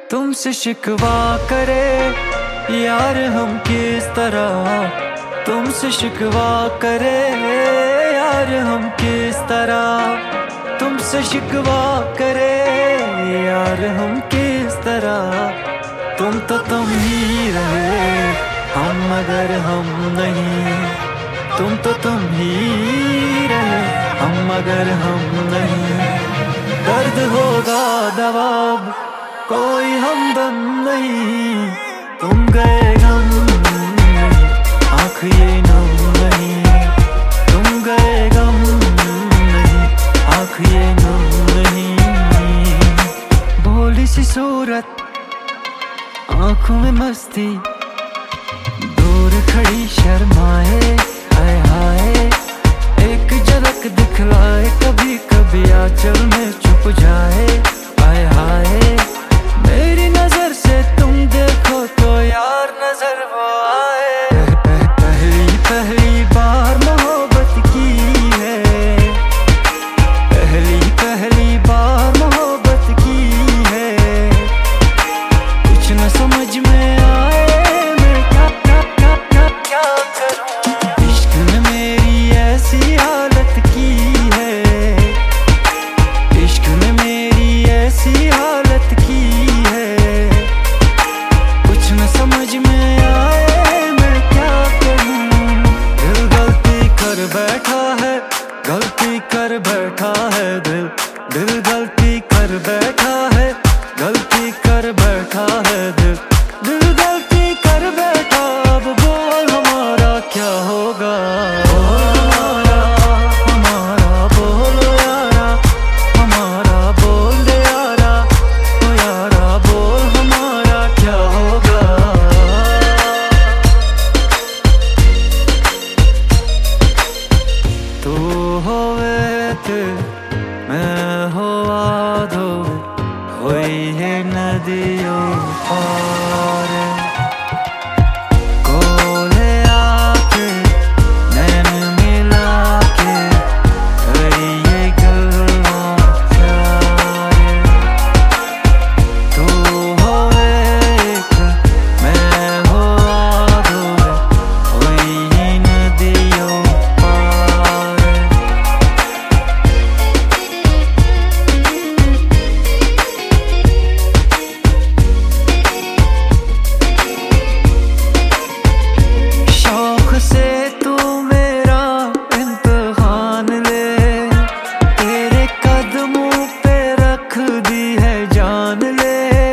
तुमसे शिकवा करे यार हम किस तरह, तुमसे शिकवा करे यार हम किस तरह, तुमसे शिकवा करे यार हम किस तरह। तुम तो तुम ही रहे हम मगर हम नहीं, तुम तो तुम ही रहे हम मगर हम नहीं। दर्द होगा दवाब कोई हमदम नहीं, तुम गए गम आँख ये नम नहीं, तुम गए गम नहीं आँख ये नम नहीं। भोली सी सूरत आँखों में मस्ती, दूर खड़ी शर्माए हाय हाय, एक झलक दिखलाए कभी कभी आंचल में छुप जाए हाय हाय। मेरी नजर से तुम देखो तो यार नजर वो आए। पहली बार मोहब्बत की है, पहली बार मोहब्बत की है। कुछ न समझ में आए मैं क्या करूं, इश्क में मेरी ऐसी हालत की है, इश्क में मेरी ऐसी हालत की है। कुछ न समझ में आए मैं क्या करूं, दिल गलती कर बैठा है, गलती कर बैठा है दिल, दिल गलती कर बैठा है, गलती कर बैठा है दिल, दिल गलती कर बैठा। अब बोल हमारा क्या होगा, हमारा बोलो यारा, हमारा बोल दे यारा, ओ यारा बोल हमारा क्या होगा। तू होवे थे मैं होवा दो, होई है नदियों पार, कोले आके नैन मिला के करिए गल्ला प्यार। तू होवे एक मैं होवा दो, होई है नदियों पार। शौक से तू मेरा इम्तिहान ले, तेरे कदमों पे रख दी है जान ले।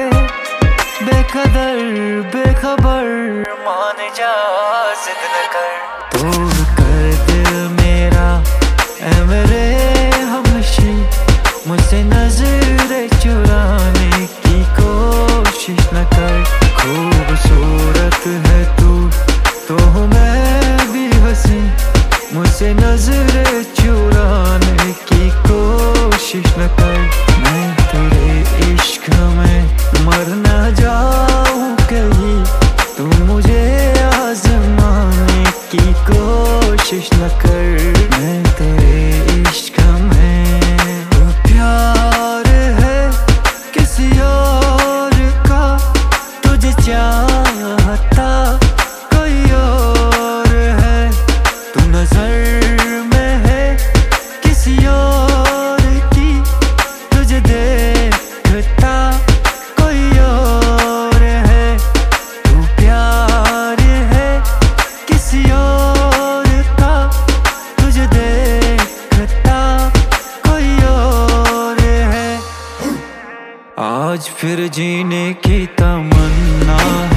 बेकदर बेखबर मान जा जिद न कर, तोड़ कर दिल मेरा ऐ मेरे हमनशी, मुझसे नजरें चुराने की कोशिश न कर। खूबसूरत है तू तो हूँ मैं भी हंसी, मुझसे नजरें चुराने की कोशिश न कर। मैं तेरे इश्क में मर न जाऊं कहीं, तू मुझे आजमाने की कोशिश न कर। मैं तेरे इश्क में प्यार है किसी और का, तुझे चाहता कोई और है। तू नजर में है किसी और की, तुझे देखता कोई और है। तू प्यार है किसी और का, तुझे देखता कोई और है। आज फिर जीने की तमन्ना